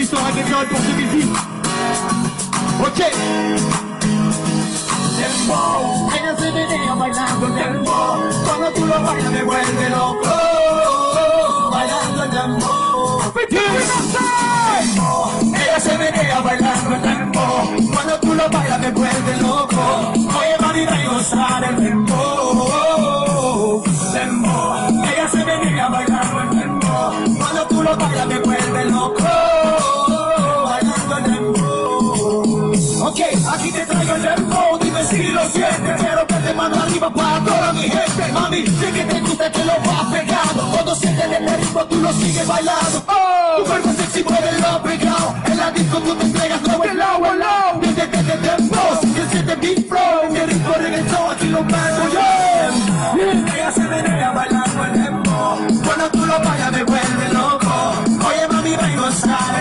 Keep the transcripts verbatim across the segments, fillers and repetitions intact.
l'histoire avec les pour deux mille huit. Ok. Dembow, ella se venía bailando el dembow. Cuando tú lo bailas me vuelve loco. Bailando el dembow. Dembow, ella se venía bailando el dembow. Cuando tú lo bailas me vuelve loco. Oye mami, ven a gozar el dembow. Dembow, ella se venía bailando el dembow. Cuando tú lo bailas me vuelve loco. Bailando el dembow. Ok, aquí te traigo el dembow. Dime si lo sientes. Quiero que te mando arriba para toda mi gente. Mami, sé que te gusta que lo vas pegando. Cuando sientes el ritmo tú lo sigues bailando. Oh, tu cuerpo sexy mueve lo pegado. En la disco tú te entregas como el agua al lado. Desde que te dembow, si te sientes big flow. Mi ritmo reggaetón, aquí lo mando yo. Ella se venía bailando el dembow. Cuando tú lo bailas me vuelve loco. Oye mami, ven a gozar el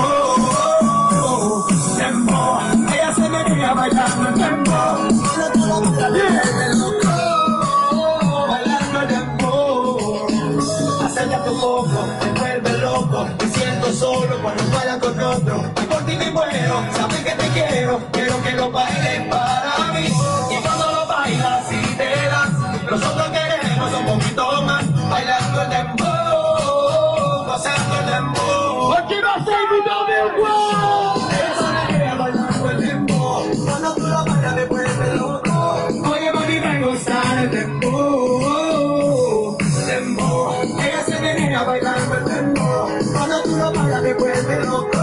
dembow. Dembow, ella se venía bailando el dembow. Cuando tú lo bailas me vuelve loco. Bailando el dembow. Acércate un poco, me vuelve loco. Me siento solo cuando bailas con otro. Y por ti me muero, sabes que te quiero. Quiero que lo bailes para mí. Y cuando lo bailas y te das, nosotros queremos un poquito más. Bailando el dembow, gozando el dembow. Aquí va a ser mi novio. Ella se venía bailando el dembow. Cuando tú lo bailas me vuelve loco. Oye mami, ven a gozar el dembow. Dembow, ella se venía bailando el dembow. Cuando tú lo bailas me vuelve loco.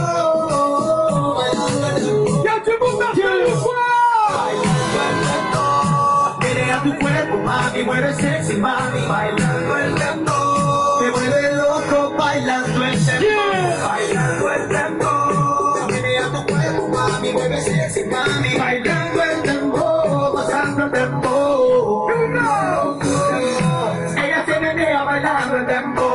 Bailando el dembow. ¡Ya te montaste el dembow! Bailando el dembow. Menea tu cuerpo, mami, mueve sexy, mami. Bailando el dembow. Te vuelve loco bailando el dembow. Bailando el dembow. Menea tu cuerpo, mami, mueve sexy, mami. Bailando el dembow, gozando el dembow. Ella se venía bailando el dembow.